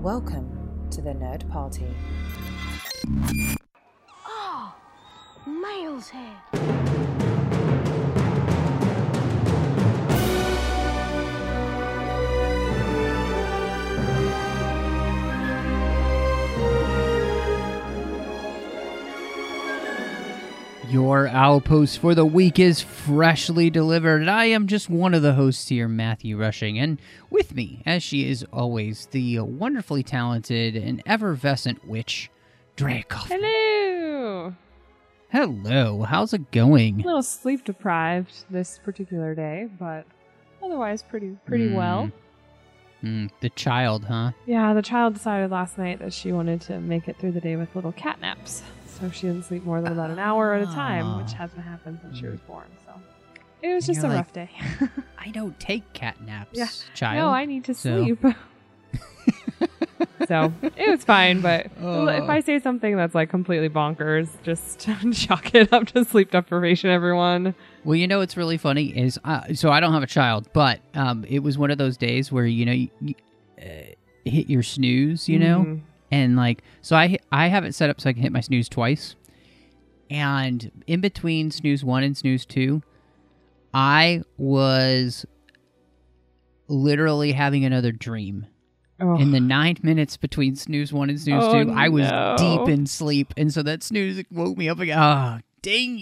Welcome to the Nerd Party. Oh, Miles here. Your Owl Post for the week is freshly delivered, and I am just one of the hosts here, Matthew Rushing, and with me, as she is always, the wonderfully talented and effervescent witch, Drea Kaufman. Hello! Hello, how's it going? A little sleep deprived this particular day, but otherwise pretty well. The child, huh? Yeah, the child decided last night that she wanted to make it through the day with little cat naps. So she didn't sleep more than about an hour at a time, which hasn't happened since she was born. So it was just a rough day. I don't take cat naps, Yeah. child. No, I need to sleep. So it was fine, but if I say something that's like completely bonkers, just chalk it up to sleep deprivation, everyone. Well, you know what's really funny is, so I don't have a child, but it was one of those days where, you hit your snooze, know? And like, so I have it set up so I can hit my snooze twice. And in between snooze 1 and snooze 2, I was literally having another dream. Oh. In the 9 minutes between snooze 1 and snooze 2, I was deep in sleep. And so that snooze woke me up again. Oh, dang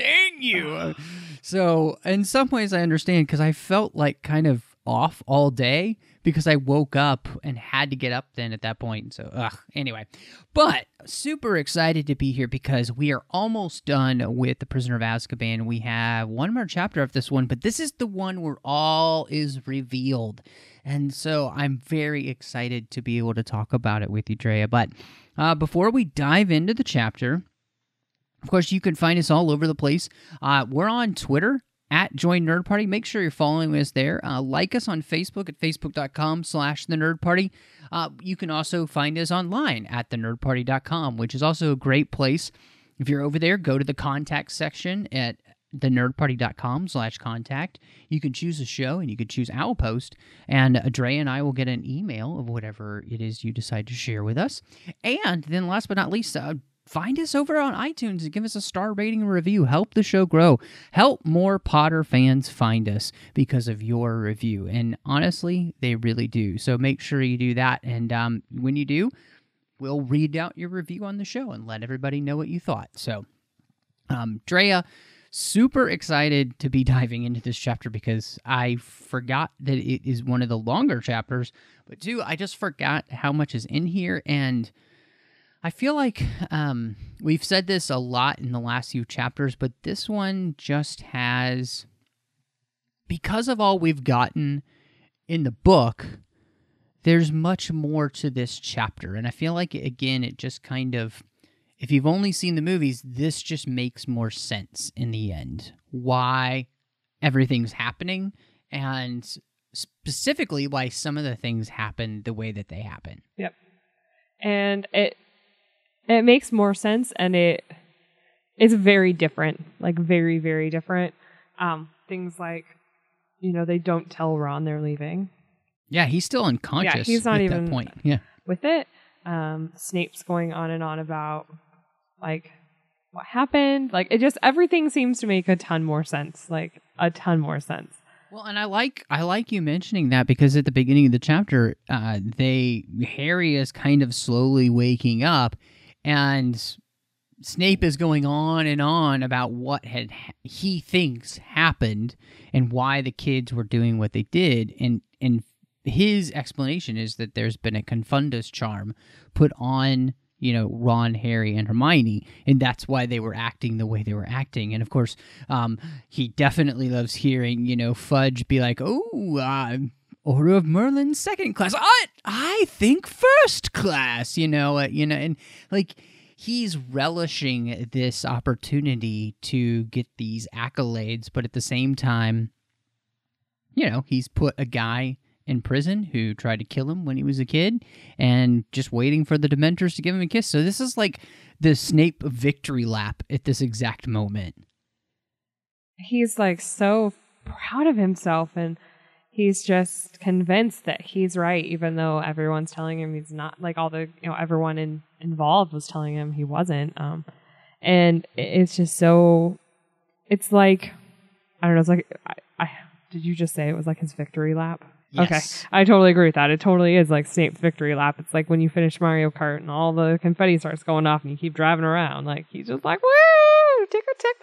you. So in some ways I understand, because I felt like kind of off all day because I woke up and had to get up then at that point. So, anyway. But super excited to be here because we are almost done with The Prisoner of Azkaban. We have one more chapter of this one, but this is the one where all is revealed. And so I'm very excited to be able to talk about it with you, Drea. But before we dive into the chapter, of course, you can find us all over the place. We're on Twitter at Join Nerd Party. Make sure you're following us there. Like us on Facebook at facebook.com/The Nerd Party. You can also find us online at thenerdparty.com, which is also a great place. If you're over there, go to the contact section at thenerdparty.com/contact. You can choose a show and you can choose Owl Post, and Drea and I will get an email of whatever it is you decide to share with us. And then last but not least, find us over on iTunes and give us a star rating and review. Help the show grow. Help more Potter fans find us because of your review. And honestly, they really do. So make sure you do that. And when you do, we'll read out your review on the show and let everybody know what you thought. So, Drea, super excited to be diving into this chapter because I forgot that it is one of the longer chapters. But two, I just forgot how much is in here. And I feel like we've said this a lot in the last few chapters, but this one just has, because of all we've gotten in the book, there's much more to this chapter. And I feel like, again, it just kind of, if you've only seen the movies, this just makes more sense in the end. Why everything's happening, and specifically why some of the things happen the way that they happen. Yep. And it makes more sense, and it is very different, like very, very different. Things like, they don't tell Ron they're leaving. Yeah, he's still unconscious. Yeah, he's not at even that point. Yeah, with it. Snape's going on and on about like what happened. Like, it just, everything seems to make a ton more sense. Like a ton more sense. Well, and I like you mentioning that, because at the beginning of the chapter, Harry is kind of slowly waking up. And Snape is going on and on about what he thinks happened and why the kids were doing what they did. And his explanation is that there's been a Confundus charm put on, Ron, Harry, and Hermione, and that's why they were acting the way they were acting. And of course, he definitely loves hearing, Fudge be like, Order of Merlin, second class. I think first class, and like, he's relishing this opportunity to get these accolades, but at the same time, he's put a guy in prison who tried to kill him when he was a kid and just waiting for the Dementors to give him a kiss. So this is like the Snape victory lap at this exact moment. He's like so proud of himself, and he's just convinced that he's right, even though everyone's telling him he's not. Like all the, everyone involved was telling him he wasn't. And it's just so, it's like, I don't know, it's like, did you just say it was like his victory lap? Yes. Okay, I totally agree with that. It totally is like Snape's victory lap. It's like when you finish Mario Kart and all the confetti starts going off and you keep driving around. Like, he's just like, woo, tick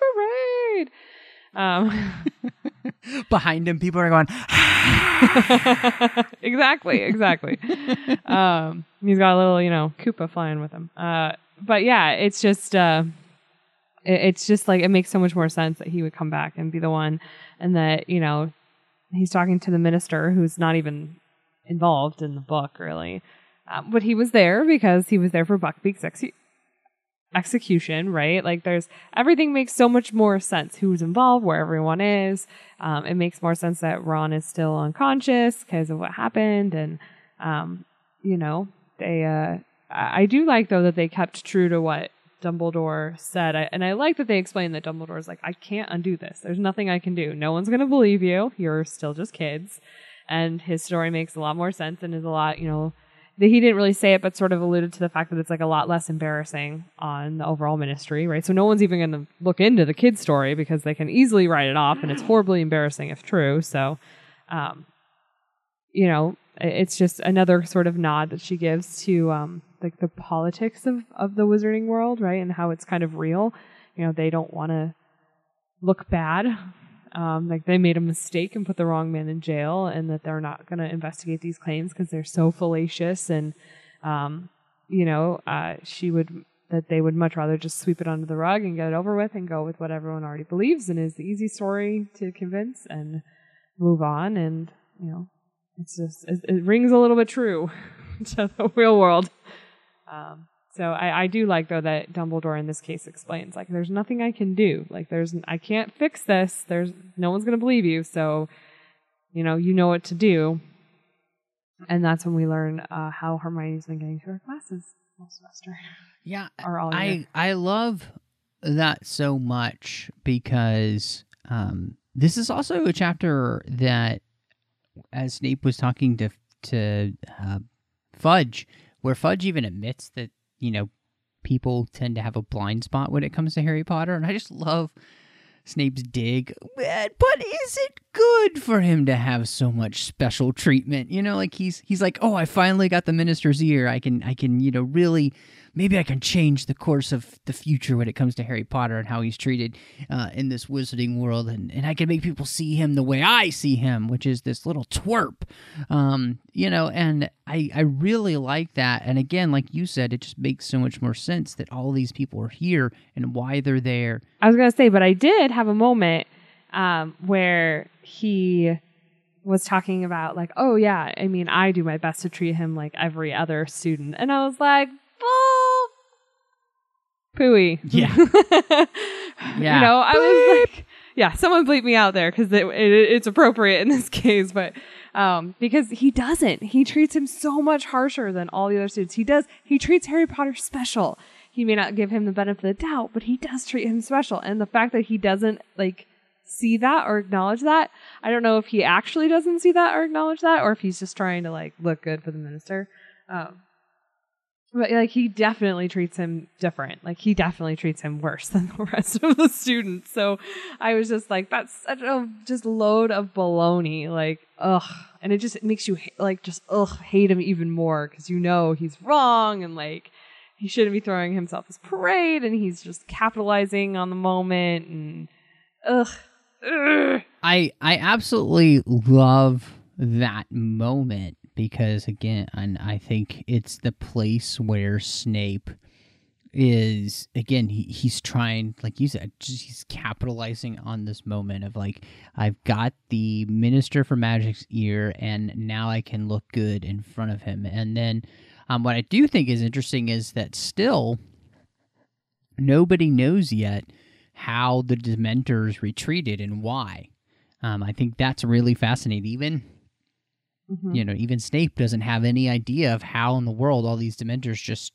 parade. Behind him, people are going, Exactly. He's got a little, Koopa flying with him. But yeah, it's just like, it makes so much more sense that he would come back and be the one, and that, he's talking to the minister who's not even involved in the book, really. But he was there because he was there for Buckbeak's execution, right? Like, everything makes so much more sense. Who's involved, where everyone is. It makes more sense that Ron is still unconscious because of what happened. And, I do like, though, that they kept true to what Dumbledore said. And I like that they explained that Dumbledore's like, I can't undo this. There's nothing I can do. No one's going to believe you. You're still just kids. And his story makes a lot more sense and is a lot, that he didn't really say it, but sort of alluded to the fact that it's like a lot less embarrassing on the overall ministry, right? So no one's even going to look into the kid's story because they can easily write it off, and it's horribly embarrassing if true. So, it's just another sort of nod that she gives to, like the politics of the wizarding world, right? And how it's kind of real. They don't want to look bad. Like they made a mistake and put the wrong man in jail, and that they're not going to investigate these claims because they're so fallacious. And, that they would much rather just sweep it under the rug and get it over with and go with what everyone already believes and is the easy story to convince and move on. And, it's just, it rings a little bit true to the real world. So I do like, though, that Dumbledore in this case explains, like, there's nothing I can do. Like, I can't fix this. No one's going to believe you. So, you know what to do. And that's when we learn how Hermione's been getting through her classes all semester. Yeah, or all year. I love that so much because this is also a chapter that, as Snape was talking to Fudge, where Fudge even admits that, people tend to have a blind spot when it comes to Harry Potter. And I just love Snape's dig. But is it good for him to have so much special treatment? Like he's like, oh, I finally got the minister's ear. I can, really, maybe I can change the course of the future when it comes to Harry Potter and how he's treated in this wizarding world. And I can make people see him the way I see him, which is this little twerp. And I really like that. And again, like you said, it just makes so much more sense that all these people are here and why they're there. I was going to say, but I did have a moment where he was talking about like, oh yeah, I mean, I do my best to treat him like every other student. And I was like, pooey. Yeah. Yeah. I was like, yeah, someone bleep me out there because it's appropriate in this case, but because he doesn't. He treats him so much harsher than all the other students. He treats Harry Potter special. He may not give him the benefit of the doubt, but he does treat him special. And the fact that he doesn't like see that or acknowledge that, I don't know if he actually doesn't see that or acknowledge that, or if he's just trying to like look good for the minister. But like he definitely treats him different. Like he definitely treats him worse than the rest of the students. So I was just like, that's such a just load of baloney. Like, ugh. And it just makes you hate him even more because he's wrong and like he shouldn't be throwing himself this parade and he's just capitalizing on the moment and ugh. I absolutely love that moment. Because, again, I think it's the place where Snape is, again, he's trying, like you said, he's capitalizing on this moment of, like, I've got the Minister for Magic's ear, and now I can look good in front of him. And then what I do think is interesting is that still nobody knows yet how the Dementors retreated and why. I think that's really fascinating. Even Snape doesn't have any idea of how in the world all these Dementors just,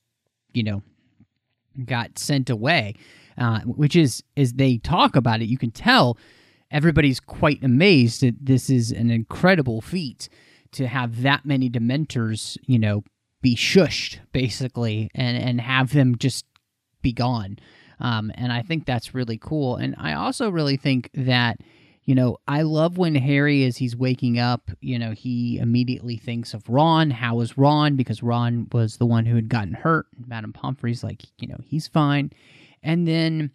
got sent away, which is, as they talk about it, you can tell everybody's quite amazed that this is an incredible feat to have that many Dementors, be shushed, basically, and have them just be gone. And I think that's really cool. And I also really think that, I love when Harry, as he's waking up, he immediately thinks of Ron. How is Ron? Because Ron was the one who had gotten hurt. Madame Pomfrey's like, he's fine. And then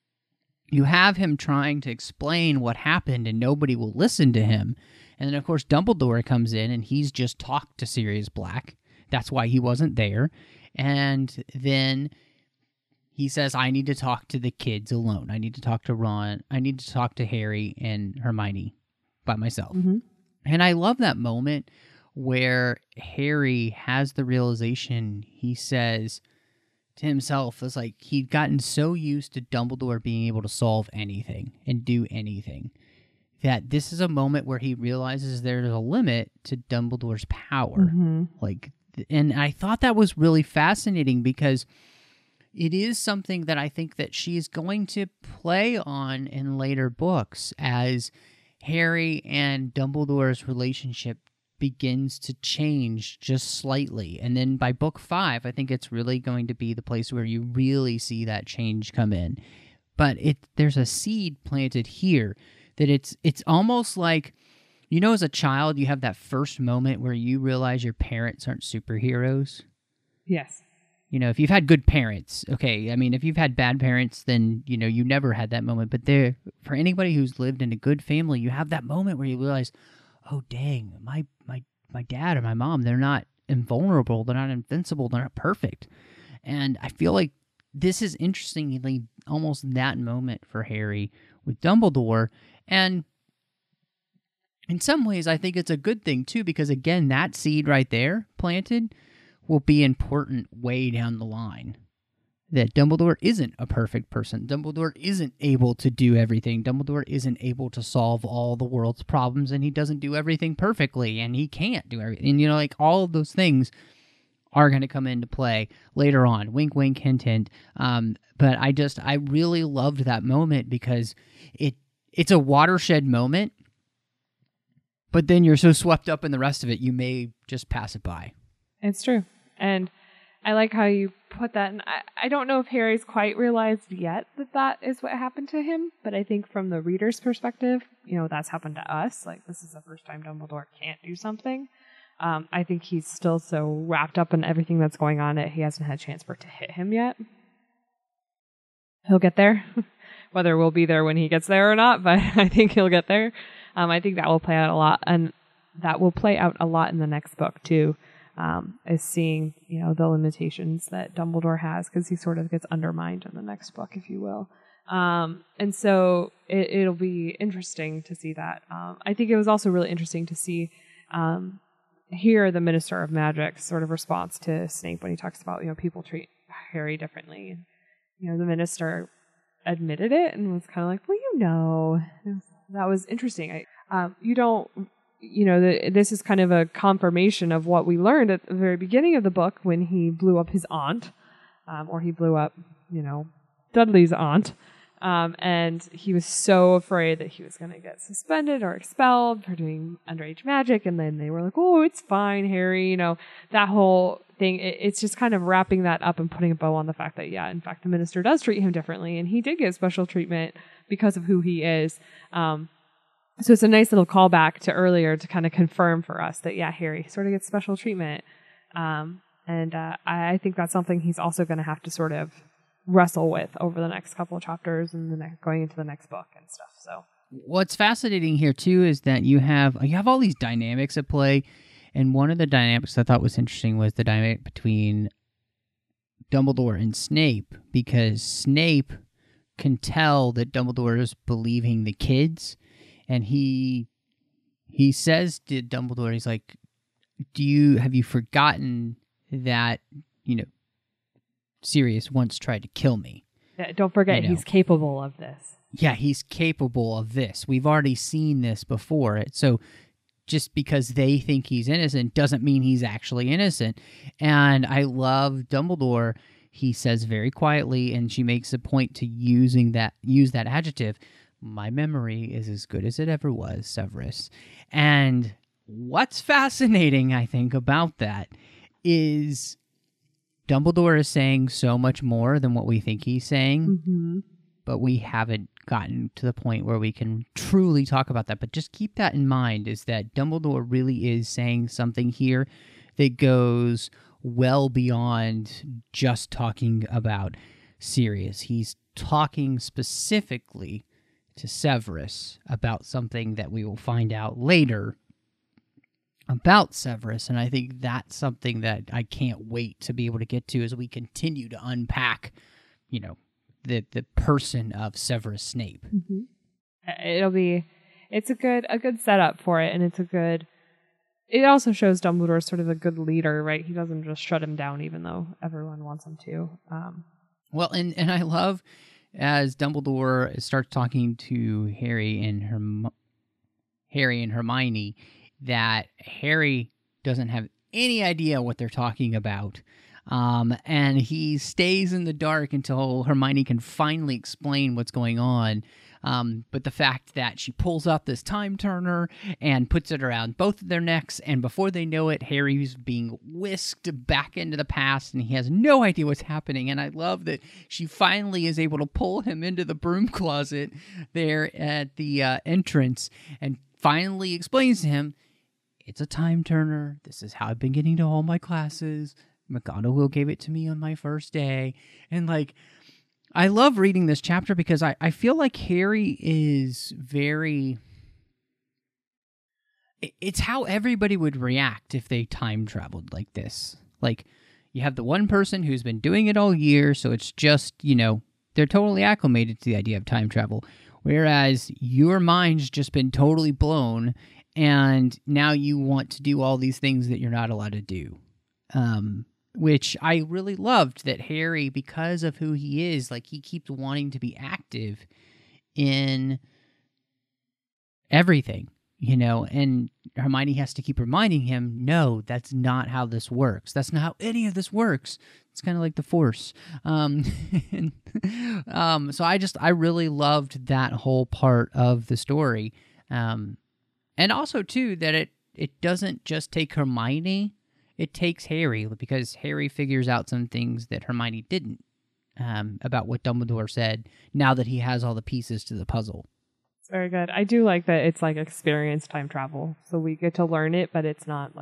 you have him trying to explain what happened and nobody will listen to him. And then, of course, Dumbledore comes in and he's just talked to Sirius Black. That's why he wasn't there. And then he says, I need to talk to the kids alone. I need to talk to Ron. I need to talk to Harry and Hermione by myself. Mm-hmm. And I love that moment where Harry has the realization. He says to himself, it's like he'd gotten so used to Dumbledore being able to solve anything and do anything, that this is a moment where he realizes there's a limit to Dumbledore's power. Mm-hmm. And I thought that was really fascinating because it is something that I think that she is going to play on in later books as Harry and Dumbledore's relationship begins to change just slightly. And then by book 5, I think it's really going to be the place where you really see that change come in. But there's a seed planted here that it's almost like, as a child, you have that first moment where you realize your parents aren't superheroes. Yes. If you've had good parents, okay, I mean, if you've had bad parents, then, you never had that moment. But for anybody who's lived in a good family, you have that moment where you realize, oh, dang, my dad or my mom, they're not invulnerable, they're not invincible, they're not perfect. And I feel like this is interestingly almost that moment for Harry with Dumbledore. And in some ways, I think it's a good thing, too, because, again, that seed right there planted will be important way down the line. That Dumbledore isn't a perfect person. Dumbledore isn't able to do everything. Dumbledore isn't able to solve all the world's problems, and he doesn't do everything perfectly, and he can't do everything. And, all of those things are going to come into play later on. Wink, wink, hint, hint. But I really loved that moment because it's a watershed moment, but then you're so swept up in the rest of it, you may just pass it by. It's true. And I like how you put that. And I don't know if Harry's quite realized yet that is what happened to him. But I think from the reader's perspective, that's happened to us. Like, this is the first time Dumbledore can't do something. I think he's still so wrapped up in everything that's going on that he hasn't had a chance for it to hit him yet. He'll get there. Whether we'll be there when he gets there or not, but I think he'll get there. I think that will play out a lot. And that will play out a lot in the next book, too. Is seeing, the limitations that Dumbledore has, because he sort of gets undermined in the next book, if you will. And so it'll be interesting to see that. I think it was also really interesting to see hear the Minister of Magic's sort of response to Snape when he talks about, people treat Harry differently. The Minister admitted it and was kind of like, well, that was interesting. This is kind of a confirmation of what we learned at the very beginning of the book when he blew up his aunt, or he blew up, Dudley's aunt. And he was so afraid that he was going to get suspended or expelled for doing underage magic. And then they were like, oh, it's fine, Harry. That whole thing, it's just kind of wrapping that up and putting a bow on the fact that, yeah, in fact, the minister does treat him differently. And he did get special treatment because of who he is. So it's a nice little callback to earlier to kind of confirm for us that, yeah, Harry sort of gets special treatment. And I think that's something he's also going to have to sort of wrestle with over the next couple of chapters and going into the next book and stuff. So what's fascinating here too is that you have all these dynamics at play, and one of the dynamics I thought was interesting was the dynamic between Dumbledore and Snape, because Snape can tell that Dumbledore is believing the kids, and he says to Dumbledore, he's like, have you forgotten that, Sirius once tried to kill me? Yeah, don't forget, he's capable of this. Yeah, he's capable of this. We've already seen this before. So just because they think he's innocent doesn't mean he's actually innocent. And I love Dumbledore. He says very quietly, and she makes a point to use that adjective, my memory is as good as it ever was, Severus. And what's fascinating, I think, about that is Dumbledore is saying so much more than what we think he's saying, but we haven't gotten to the point where we can truly talk about that. But just keep that in mind, is that Dumbledore really is saying something here that goes well beyond just talking about Sirius. He's talking specifically to Severus about something that we will find out later about Severus, and I think that's something that I can't wait to be able to get to as we continue to unpack, the person of Severus Snape. It's a good setup for it, and it also shows Dumbledore sort of a good leader, right? He doesn't just shut him down, even though everyone wants him to. Well, and I love as Dumbledore starts talking to Harry and Hermione, that Harry doesn't have any idea what they're talking about. And he stays in the dark until Hermione can finally explain what's going on. But the fact that she pulls out this time turner and puts it around both of their necks, and before they know it, Harry's being whisked back into the past, and he has no idea what's happening. And I love that she finally is able to pull him into the broom closet there at the entrance and finally explains to him, it's a time turner. This is how I've been getting to all my classes. McGonagall gave it to me on my first day. And I love reading this chapter because I feel like Harry is it's how everybody would react if they time traveled like this. Like, you have the one person who's been doing it all year, so it's just, they're totally acclimated to the idea of time travel. Whereas your mind's just been totally blown, and now you want to do all these things that you're not allowed to do. Which I really loved that Harry, because of who he is, he keeps wanting to be active in everything, and Hermione has to keep reminding him, no, that's not how this works. That's not how any of this works. It's kind of like the Force. So I really loved that whole part of the story. And also, too, that it doesn't just take Hermione, it takes Harry, because Harry figures out some things that Hermione didn't about what Dumbledore said, now that he has all the pieces to the puzzle. It's very good. I do like that it's experienced time travel, so we get to learn it, but it's not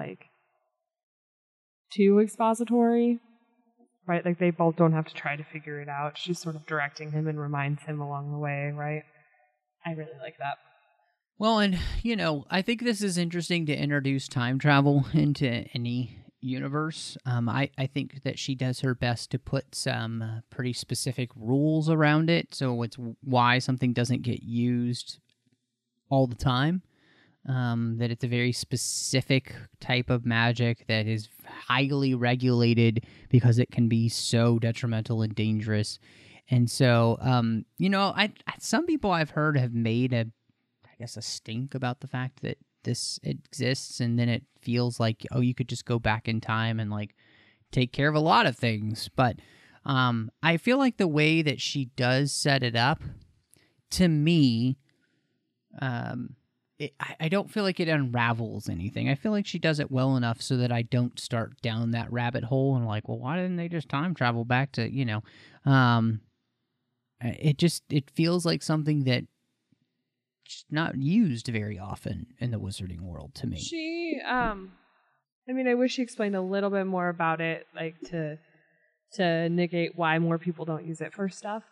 too expository, right? They both don't have to try to figure it out. She's sort of directing him and reminds him along the way, right? I really like that. Well, and, I think this is interesting to introduce time travel into any universe. I think that she does her best to put some pretty specific rules around it, so it's why something doesn't get used all the time. That it's a very specific type of magic that is highly regulated because it can be so detrimental and dangerous. And so, some people I've heard have made a stink about the fact that this exists, and then it feels like, oh, you could just go back in time and take care of a lot of things. But I feel like the way that she does set it up, to me, I don't feel like it unravels anything. I feel like she does it well enough so that I don't start down that rabbit hole and well, why didn't they just time travel back to, it feels like something that not used very often in the wizarding world to me. I wish she explained a little bit more about it, to negate why more people don't use it for stuff.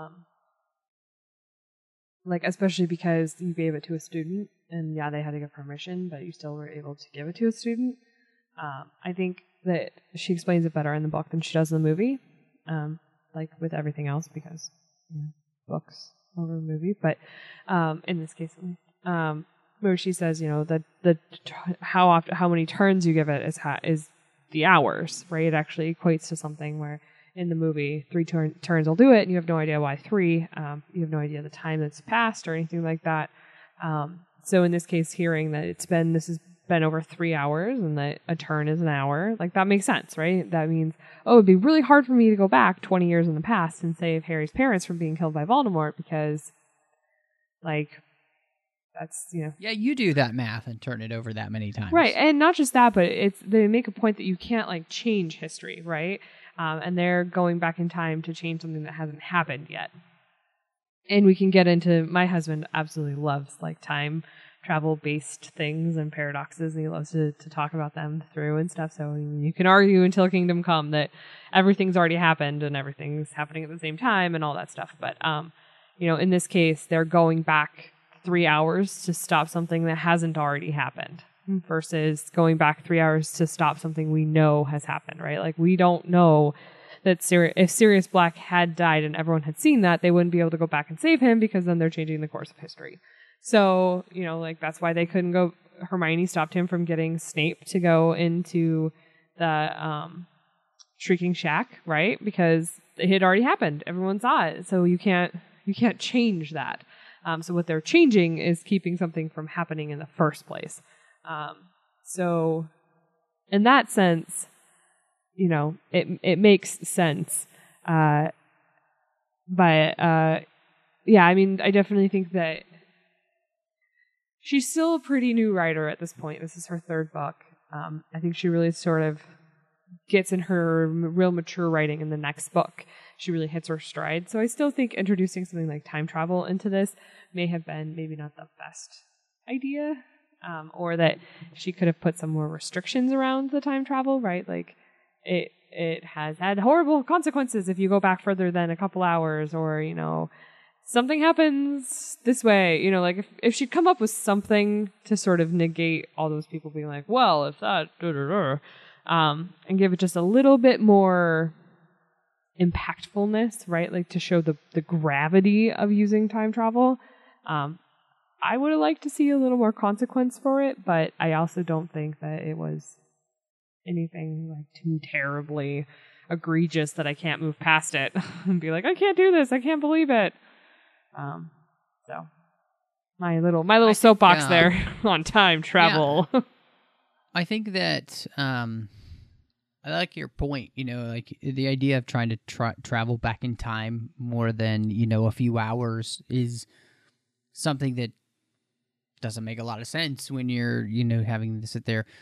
Especially because you gave it to a student, and yeah, they had to get permission, but you still were able to give it to a student. I think that she explains it better in the book than she does in the movie, with everything else, because books over a movie, but in this case, where she says, how many turns you give it is the hours, right? It actually equates to something where in the movie 3 turns will do it, and you have no idea why 3. You have no idea the time that's passed or anything like that. So in this case, hearing that this has been over 3 hours and that a turn is an hour, that makes sense, right? That means, it'd be really hard for me to go back 20 years in the past and save Harry's parents from being killed by Voldemort, because Like, that's, Yeah, you do that math and turn it over that many times. Right, and not just that, but they make a point that you can't like change history, right? And they're going back in time to change something that hasn't happened yet. And we can get into, my husband absolutely loves like time travel based things and paradoxes, and he loves to talk about them through and stuff. So you can argue until kingdom come that everything's already happened and everything's happening at the same time and all that stuff. But in this case, they're going back 3 hours to stop something that hasn't already happened versus going back 3 hours to stop something we know has happened, right? Like, we don't know that if Sirius Black had died and everyone had seen that, they wouldn't be able to go back and save him because then they're changing the course of history. So, that's why they couldn't go. Hermione stopped him from getting Snape to go into the Shrieking Shack, right? Because it had already happened. Everyone saw it. So you can't change that. So what they're changing is keeping something from happening in the first place. So in that sense, it makes sense. But I definitely think that she's still a pretty new writer at this point. This is her third book. I think she really sort of gets in her real mature writing in the next book. She really hits her stride. So I still think introducing something like time travel into this may have been maybe not the best idea, or that she could have put some more restrictions around the time travel, right? Like, it has had horrible consequences if you go back further than a couple hours, or, something happens this way. Like, if she'd come up with something to sort of negate all those people being like, well, if that, and give it just a little bit more impactfulness, right? Like, to show the gravity of using time travel. I would have liked to see a little more consequence for it, but I also don't think that it was anything like too terribly egregious that I can't move past it and be like, I can't do this, I can't believe it. So my little soapbox there on time travel. Yeah. I think that I like your point, like the idea of trying to travel back in time more than, a few hours is something that doesn't make a lot of sense when you're, having to sit there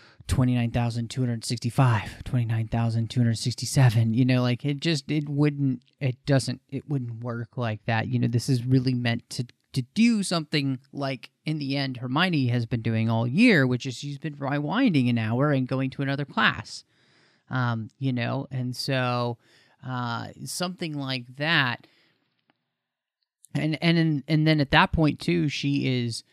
29,265, 29,267, like it wouldn't work like that. This is really meant to do something like, in the end, Hermione has been doing all year, which is she's been rewinding an hour and going to another class. And so something like that. And then at that point too, she is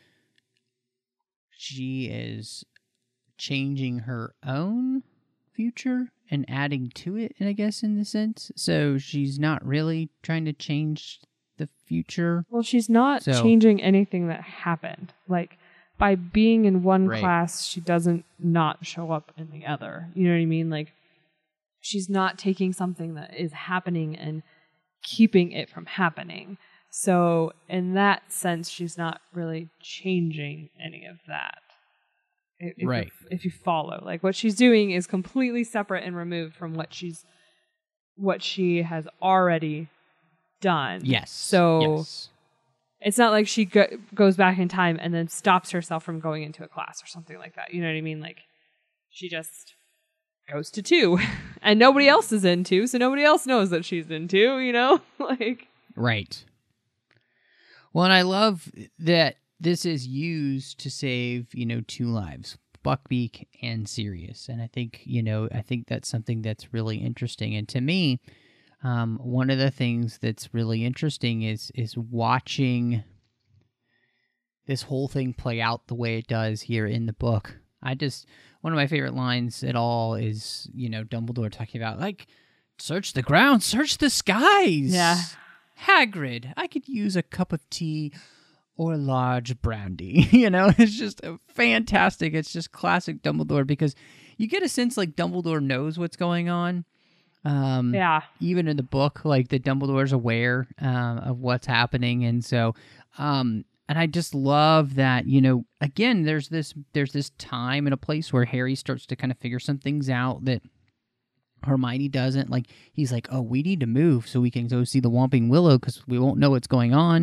changing her own future and adding to it, I guess, in the sense. So she's not really trying to change the future. Well, she's not changing anything that happened. Like, by being in one class, she doesn't not show up in the other. You know what I mean? Like, she's not taking something that is happening and keeping it from happening. So in that sense, she's not really changing any of that. If you follow, like, what she's doing is completely separate and removed from what she has already done. Yes. So it's not like she goes back in time and then stops herself from going into a class or something like that. You know what I mean? Like, she just goes to 2 and nobody else is in 2, so nobody else knows that she's in 2, like. Right. Well, and I love that this is used to save, 2 lives, Buckbeak and Sirius. And I think, I think that's something that's really interesting. And to me, one of the things that's really interesting is watching this whole thing play out the way it does here in the book. One of my favorite lines at all is, Dumbledore talking about, like, search the ground, search the skies. Yeah. Hagrid, I could use a cup of tea or a large brandy. It's just fantastic. It's just classic Dumbledore, because you get a sense like Dumbledore knows what's going on. Even in the book, like, the Dumbledore's aware of what's happening. And so, and I just love that, again, there's this time and a place where Harry starts to kind of figure some things out that Hermione doesn't. Like, he's like, oh, we need to move so we can go see the Whomping Willow because we won't know what's going on.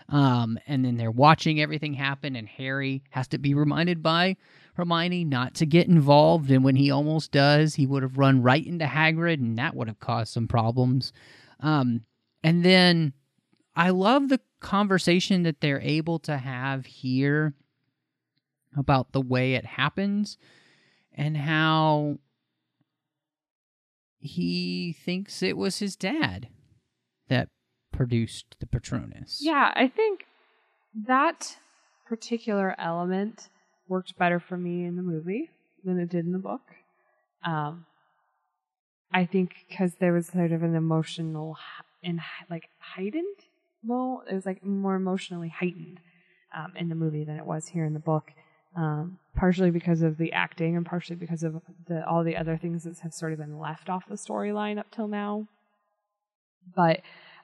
And then they're watching everything happen, and Harry has to be reminded by Hermione not to get involved, and when he almost does, he would have run right into Hagrid, and that would have caused some problems. And then I love the conversation that they're able to have here about the way it happens and how he thinks it was his dad that produced the Patronus. Yeah, I think that particular element worked better for me in the movie than it did in the book. I think because there was sort of an emotional and heightened. Well, it was like more emotionally heightened in the movie than it was here in the book. Partially because of the acting and partially because of all the other things that have sort of been left off the storyline up till now. But,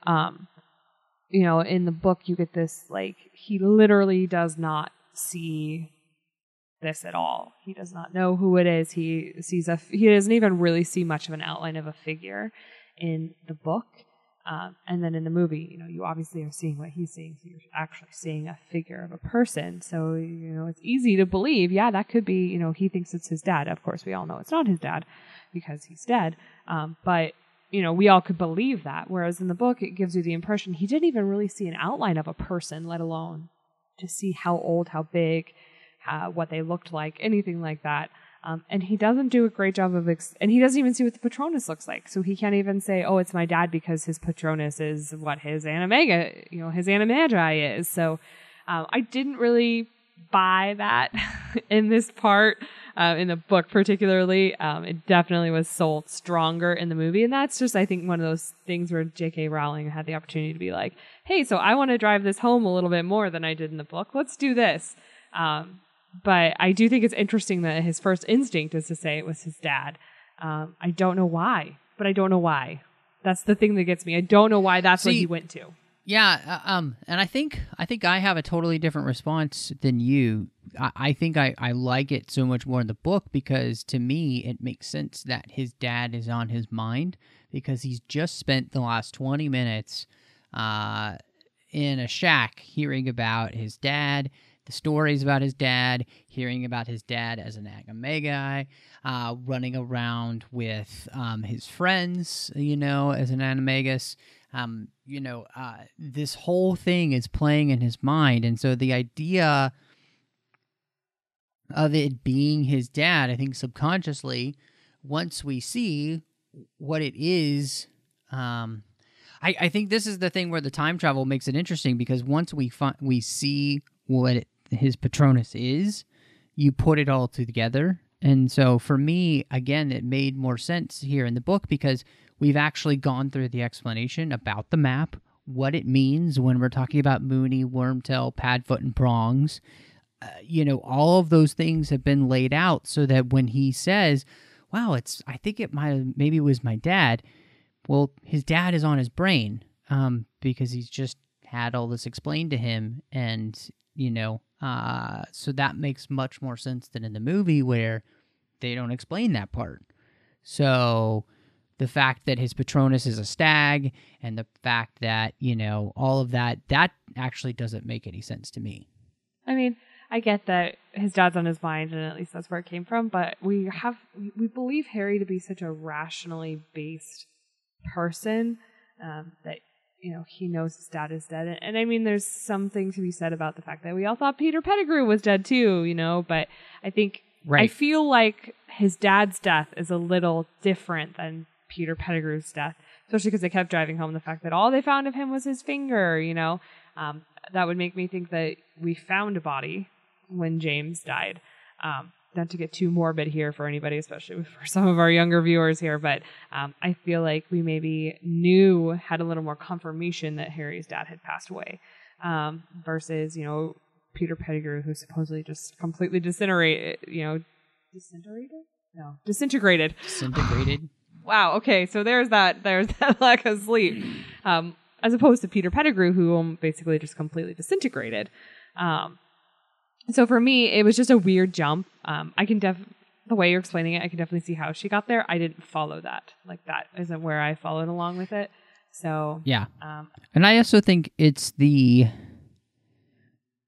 in the book you get this, he literally does not see this at all. He does not know who it is. He doesn't even really see much of an outline of a figure in the book. And then in the movie, you obviously are seeing what he's seeing, so you're actually seeing a figure of a person. So, it's easy to believe, yeah, that could be, he thinks it's his dad. Of course, we all know it's not his dad because he's dead. But, we all could believe that. Whereas in the book, it gives you the impression he didn't even really see an outline of a person, let alone to see how old, how big, what they looked like, anything like that. And he doesn't do a great job of, and he doesn't even see what the Patronus looks like. So he can't even say, oh, it's my dad because his Patronus is what his Animaga, his Animagi is. So I didn't really buy that in this part, in the book particularly. It definitely was sold stronger in the movie. And that's just, I think, one of those things where J.K. Rowling had the opportunity to be like, hey, so I want to drive this home a little bit more than I did in the book. Let's do this. But I do think it's interesting that his first instinct is to say it was his dad. I don't know why, but I don't know why. That's the thing that gets me. I don't know why that's what he went to. Yeah, and I think I have a totally different response than you. I think I like it so much more in the book because to me it makes sense that his dad is on his mind because he's just spent the last 20 minutes in a shack hearing about his dad, the stories about his dad, hearing about his dad as an Animagi, running around with his friends, as an Animagus. This whole thing is playing in his mind. And so the idea of it being his dad, I think subconsciously, once we see what it is, I think this is the thing where the time travel makes it interesting because once we see what his Patronus is, you put it all together. And so for me, again, it made more sense here in the book because we've actually gone through the explanation about the map, what it means when we're talking about Moony, Wormtail, Padfoot, and Prongs. All of those things have been laid out so that when he says, wow, I think maybe it was my dad. Well, his dad is on his brain because he's just had all this explained to him. And, so that makes much more sense than in the movie where they don't explain that part. So the fact that his Patronus is a stag and the fact that, all of that actually doesn't make any sense to me. I mean, I get that his dad's on his mind and at least that's where it came from, but we believe Harry to be such a rationally based person that he knows his dad is dead. And I mean, there's something to be said about the fact that we all thought Peter Pettigrew was dead too, but I think, I feel like his dad's death is a little different than Peter Pettigrew's death, especially because they kept driving home the fact that all they found of him was his finger, that would make me think that we found a body when James died. Not to get too morbid here for anybody, especially for some of our younger viewers here, but I feel like we maybe had a little more confirmation that Harry's dad had passed away versus, Peter Pettigrew, who supposedly just completely disintegrated. Disintegrated. Wow, okay, so there's that lack of sleep. As opposed to Peter Pettigrew, who basically just completely disintegrated. So for me, it was just a weird jump. The way you're explaining it, I can definitely see how she got there. I didn't follow that. That isn't where I followed along with it. So yeah. And I also think it's the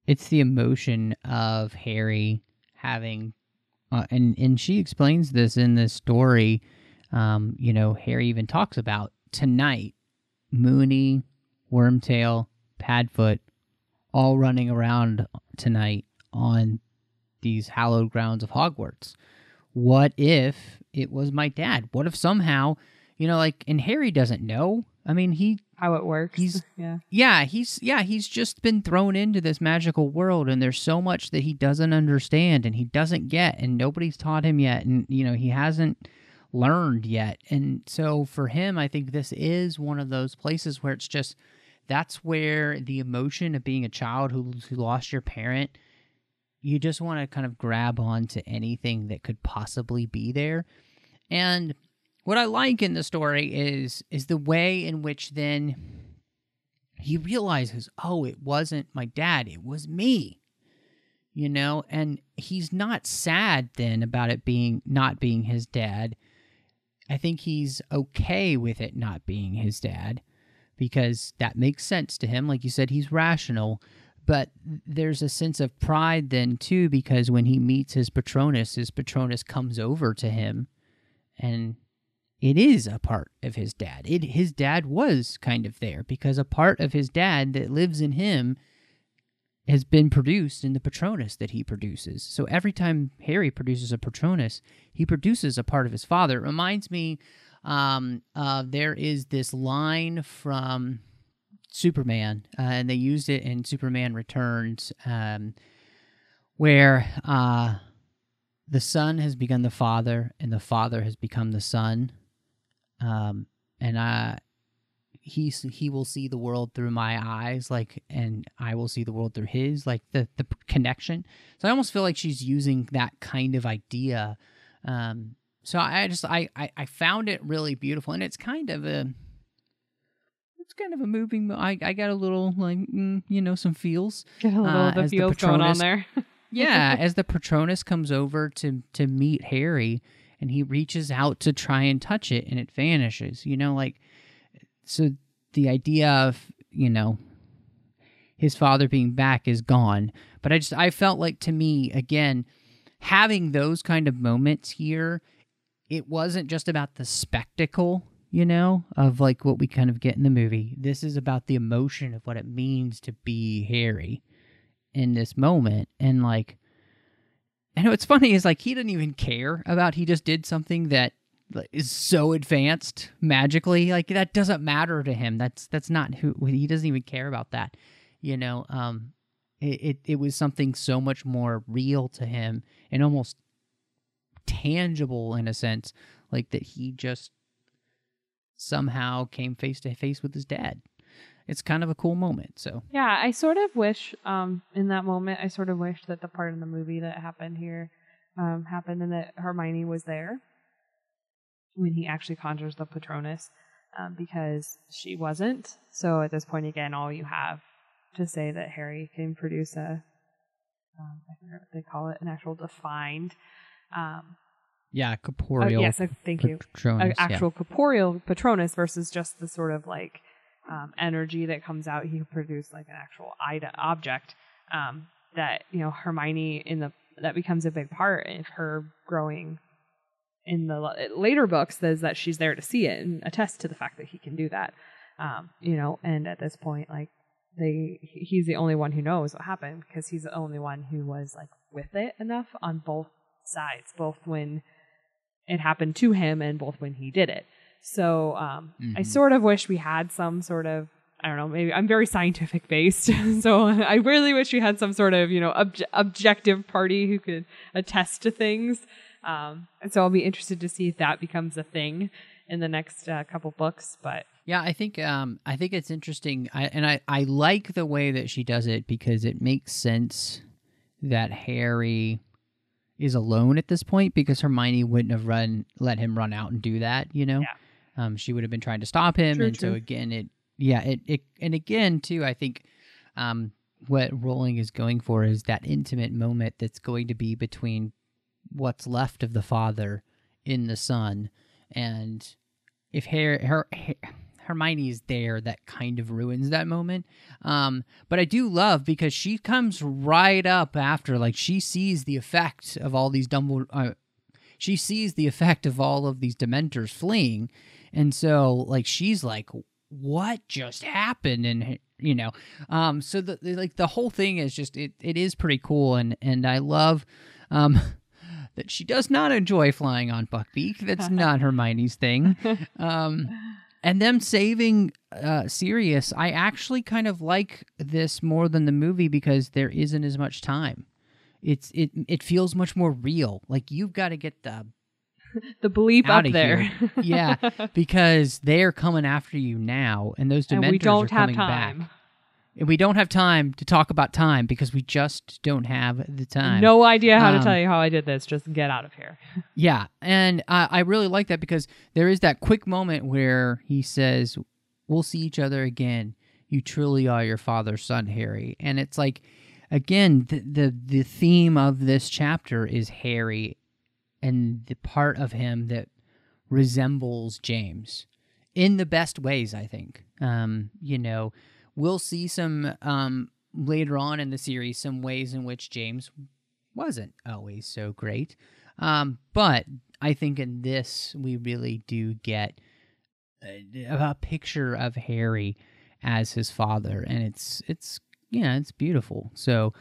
it's the emotion of Harry having, and she explains this in this story. Harry even talks about tonight, Moony, Wormtail, Padfoot, all running around tonight on these hallowed grounds of Hogwarts. What if it was my dad? What if somehow, and Harry doesn't know. I mean, how it works. He's just been thrown into this magical world, and there's so much that he doesn't understand and he doesn't get, and nobody's taught him yet, and he hasn't learned yet. And so for him, I think this is one of those places where it's just, that's where the emotion of being a child who lost your parent, you just want to kind of grab onto anything that could possibly be there. And what I like in the story is the way in which then he realizes, oh, it wasn't my dad, it was me. And he's not sad then about it not being his dad. I think he's okay with it not being his dad, because that makes sense to him. Like you said, he's rational. But there's a sense of pride then, too, because when he meets his Patronus comes over to him, and it is a part of his dad. His dad was kind of there, because a part of his dad that lives in him has been produced in the Patronus that he produces. So every time Harry produces a Patronus, he produces a part of his father. It reminds me, there is this line from Superman, and they used it in Superman Returns, where the son has become the father, and the father has become the son, and he will see the world through my eyes, and I will see the world through his, the connection. So I almost feel like she's using that kind of idea. So I found it really beautiful, and it's kind of a moving. I got a little some feels. Get a little of the feels going on there. Yeah, as the Patronus comes over to meet Harry, and he reaches out to try and touch it, and it vanishes. So the idea of his father being back is gone. But I felt like, to me, again, having those kind of moments here, it wasn't just about the spectacle, of what we kind of get in the movie. This is about the emotion of what it means to be Harry in this moment. And I know what's funny is he didn't even care about, he just did something that is so advanced magically. That doesn't matter to him. That's not who he doesn't even care about that. It was something so much more real to him and almost tangible in a sense, that he just somehow came face to face with his dad. It's kind of a cool moment. So yeah, I sort of wish in that moment, I sort of wish that the part in the movie that happened here happened, and that Hermione was there when he actually conjures the Patronus, because she wasn't. So at this point, again, all you have to say that Harry can produce I forget what they call it, an actual defined corporeal. Yes, thank you. Patronus, actual corporeal Patronus versus just the sort of energy that comes out. He can produce an actual object that Hermione that becomes a big part of her growing. In the later books, says that she's there to see it and attest to the fact that he can do that. And at this point, he's the only one who knows what happened, because he's the only one who was with it enough on both sides, both when it happened to him and both when he did it. So I sort of wish we had some sort of, I don't know, maybe I'm very scientific based, so I really wish we had some sort of objective party who could attest to things. And so I'll be interested to see if that becomes a thing in the next couple books. But yeah, I think it's interesting. I like the way that she does it, because it makes sense that Harry is alone at this point, because Hermione wouldn't have let him run out and do that. Yeah. She would have been trying to stop him, true. So again, and again too, I think what Rowling is going for is that intimate moment that's going to be between what's left of the father in the son. And if Hermione is there that kind of ruins that moment. But I do love because she comes right up after, like she sees the effect of all these she sees the effect of all of these Dementors fleeing, and so like she's like, what just happened? And so the whole thing is just it is pretty cool, and I love that she does not enjoy flying on Buckbeak. That's not Hermione's thing. And them saving Sirius, I actually kind of like this more than the movie because there isn't as much time. It feels much more real. Like you've got to get the bleep out up there. Here. Yeah, because they're coming after you now, and those Dementors and we don't are have coming time. back. And we don't have time to talk about time because we just don't have the time. No idea how to tell you how I did this. Just get out of here. Yeah, and I really like that because there is that quick moment where he says, "We'll see each other again. You truly are your father's son, Harry." And it's like, again, the theme of this chapter is Harry and the part of him that resembles James in the best ways, I think. We'll see some later on in the series some ways in which James wasn't always so great. But I think in this we really do get a picture of Harry as his father, and it's beautiful. So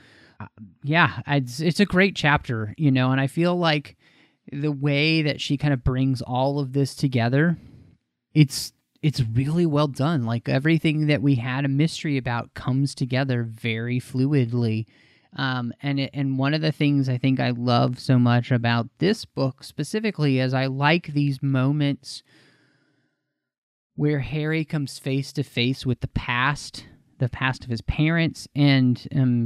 it's a great chapter, and I feel like the way that she kind of brings all of this together, it's really well done. Like everything that we had a mystery about comes together very fluidly. And one of the things I think I love so much about this book specifically is I like these moments where Harry comes face to face with the past of his parents, and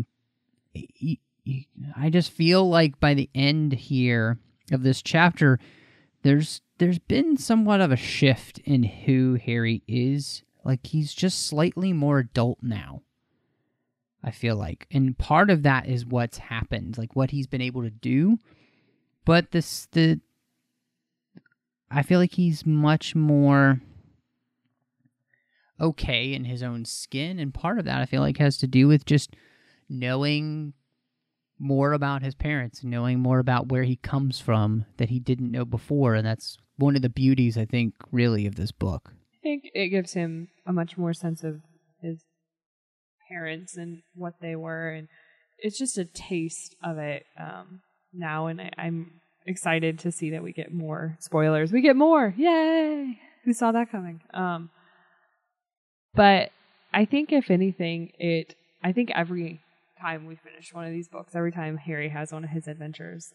I just feel like by the end here of this chapter, there's been somewhat of a shift in who Harry is. Like he's just slightly more adult now, I feel like. And part of that is what's happened, like what he's been able to do. But I feel like he's much more okay in his own skin. And part of that I feel like has to do with just knowing more about his parents, knowing more about where he comes from that he didn't know before. And that's one of the beauties, I think, really, of this book. I think it gives him a much more sense of his parents and what they were, and it's just a taste of it now, and I'm excited to see that we get more spoilers. We get more! Yay! Who saw that coming? But I think, if anything, I think every time we finish one of these books, every time Harry has one of his adventures,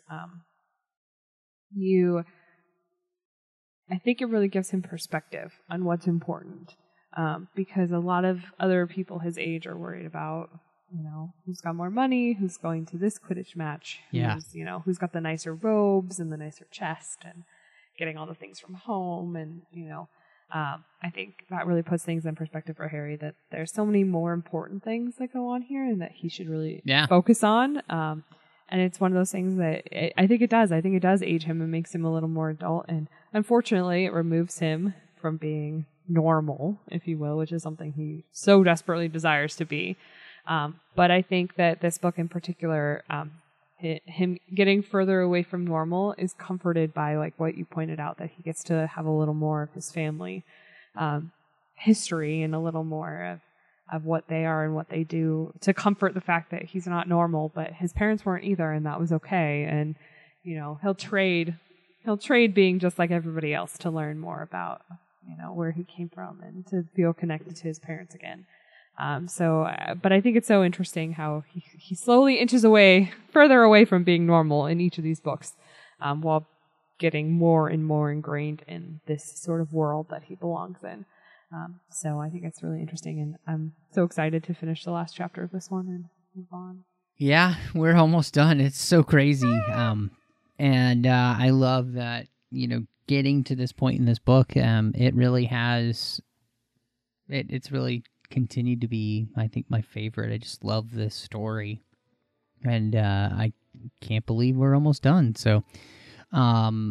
I think it really gives him perspective on what's important, because a lot of other people his age are worried about, who's got more money, who's going to this Quidditch match, who's got the nicer robes and the nicer chest and getting all the things from home, and I think that really puts things in perspective for Harry, that there's so many more important things that go on here and that he should really focus on. And it's one of those things that I think it does. I think it does age him and makes him a little more adult. And unfortunately, it removes him from being normal, if you will, which is something he so desperately desires to be. But I think that this book in particular, him getting further away from normal is comforted by, like what you pointed out, that he gets to have a little more of his family history and a little more of what they are and what they do, to comfort the fact that he's not normal, but his parents weren't either, and that was okay. And he'll trade being just like everybody else to learn more about where he came from and to feel connected to his parents again. But I think it's so interesting how he slowly inches further away from being normal in each of these books, while getting more and more ingrained in this sort of world that he belongs in. So I think it's really interesting, and I'm so excited to finish the last chapter of this one and move on. Yeah, we're almost done. It's so crazy. And I love that, getting to this point in this book, it really has, it's really continued to be, I think, my favorite. I just love this story. And I can't believe we're almost done. So,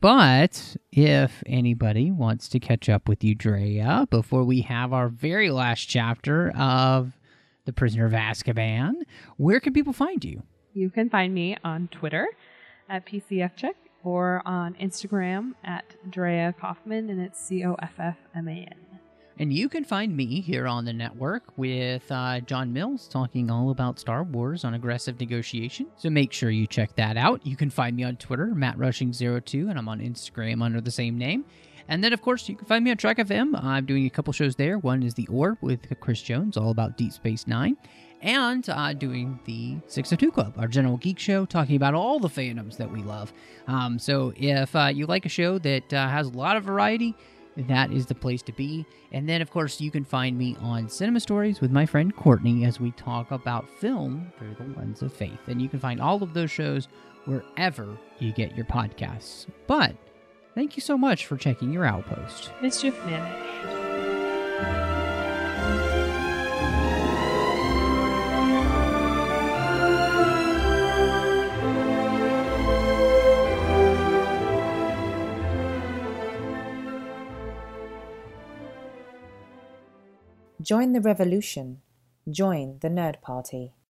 But if anybody wants to catch up with you, Drea, before we have our very last chapter of The Prisoner of Azkaban, where can people find you? You can find me on Twitter at PCFCheck or on Instagram at Drea Kaufman, and it's COFFMAN. And you can find me here on the network with John Mills talking all about Star Wars on Aggressive Negotiation. So make sure you check that out. You can find me on Twitter, MattRushing02, and I'm on Instagram under the same name. And then, of course, you can find me on Trek FM. I'm doing a couple shows there. One is The Orb with Chris Jones, all about Deep Space Nine. And doing the 602 Club, our general geek show, talking about all the fandoms that we love. So if you like a show that has a lot of variety, that is the place to be. And then, of course, you can find me on Cinema Stories with my friend Courtney as we talk about film through the lens of faith. And you can find all of those shows wherever you get your podcasts. But thank you so much for checking your Outpost. Mischief managed. Join the revolution. Join the Nerd Party.